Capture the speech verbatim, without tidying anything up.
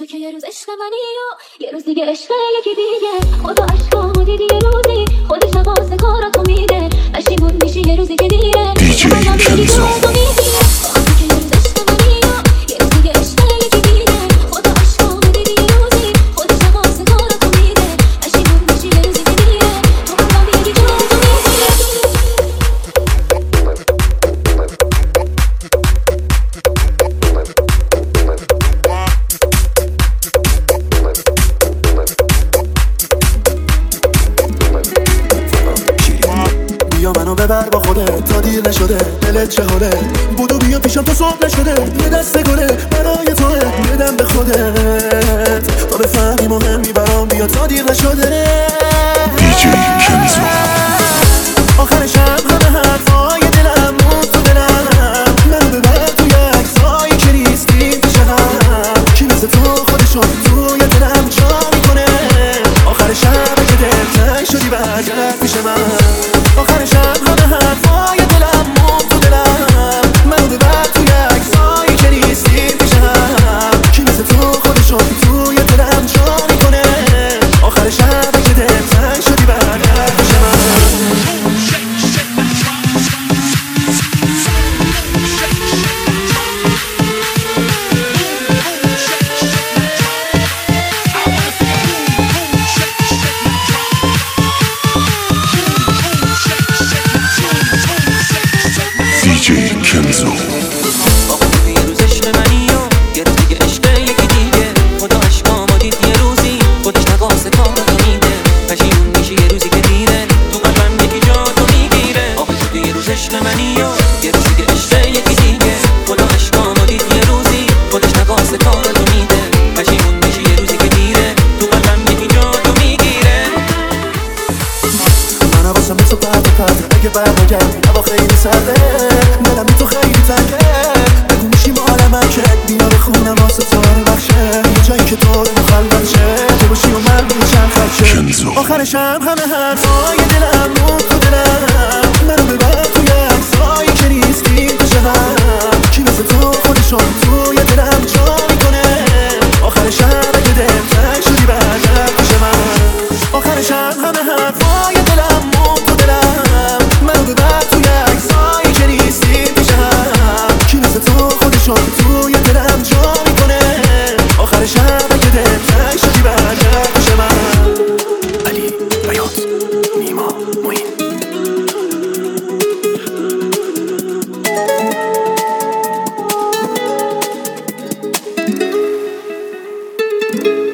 تو که یه روز عشق منی و یه روز دیگه عشق یکی دیگه. خدا عشقامو دیدی یه روزی خودش نقاس کاراتو میده. پشیمون میشی یه روزی که دیره دیجی کنزو. بیا منو ببر با خودت تا دیر نشده. دلت چه حاله؟ بودو بیا پیشم تا صبح نشده. یه دست گله برای توه بدم به خودت تا بفهمی مهمی برام. بیا تا دیر نشده. دیجی کنزو. آخرش هم همه حرفای دلم مون تو دلم. منو ببر توی عکسایی که نیستی پیش هم. کی مثل تو خودشو توی دلم جا میکنه. آخرش هم که دلتنگ شدی برگرد پیش من. آخرش هم همه حرفای دلم مون تو دلم. منو ببر توی عکسایی که نیستی پیش هم. کی مثل تو خودشو توی دلم جا میکنه. آخرش هم که دلتنگ شدی برگرد پیش من. دیجی کنزو. آقا تو یه روز عشق منی و یه روز دیگه عشق یکی دیگه. خدا عشقامو دید یه روزی خودش نقاس کاراتو میده. پشیمون میشی یه روزی که دیره تو قلبم یکی جاتو میگیره. آقا تو یه روز عشق منی و یه روز دیگه عشق یکی دیگه. خدا عشقامو دید یه روزی خودش نقاس کاراتو میده. پشیمون میشی یه روزی که دیره تو قلبم یکی جاتو میگیره. من حواسم به تو پرت پرت اگه برنگردی هوا خیلی سرده. دلم بی تو خیلی تنگه. بگو میشیم عالم که بیا به خونم واسه تو رو بخشه. یه جایی که تو رو مخلوط شه تو باشی و من روی چند خط شه. کنزو. آخرش هم همه حرفای دلم مون تو دلم. منو ببر توی عکسایی که نیستی پیش هم. کی مثل تو خودشو توی دلم جا میکنه. آخرش هم اگه دلتنگ شدی برگرد پیش من. آخرش هم همه حرفای دلم مون تو دلم. منو ببر توی عکسایی که نیستی پیش هم. کی مثل تو خودشو توی دلم جا میکنه. آخرش هم اگه دلتنگ شدی برگرد پیش من. علی بیات نیما موین.